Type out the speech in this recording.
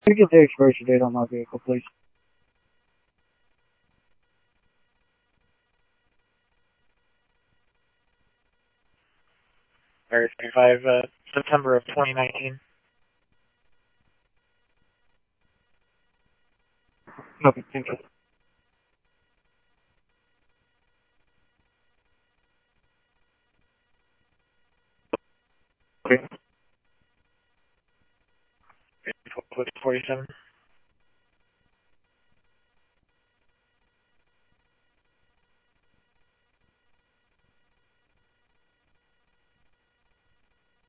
Can you give the expiration date on that vehicle, please? Area 25, September of 2019. Okay, thank you. Okay. 47.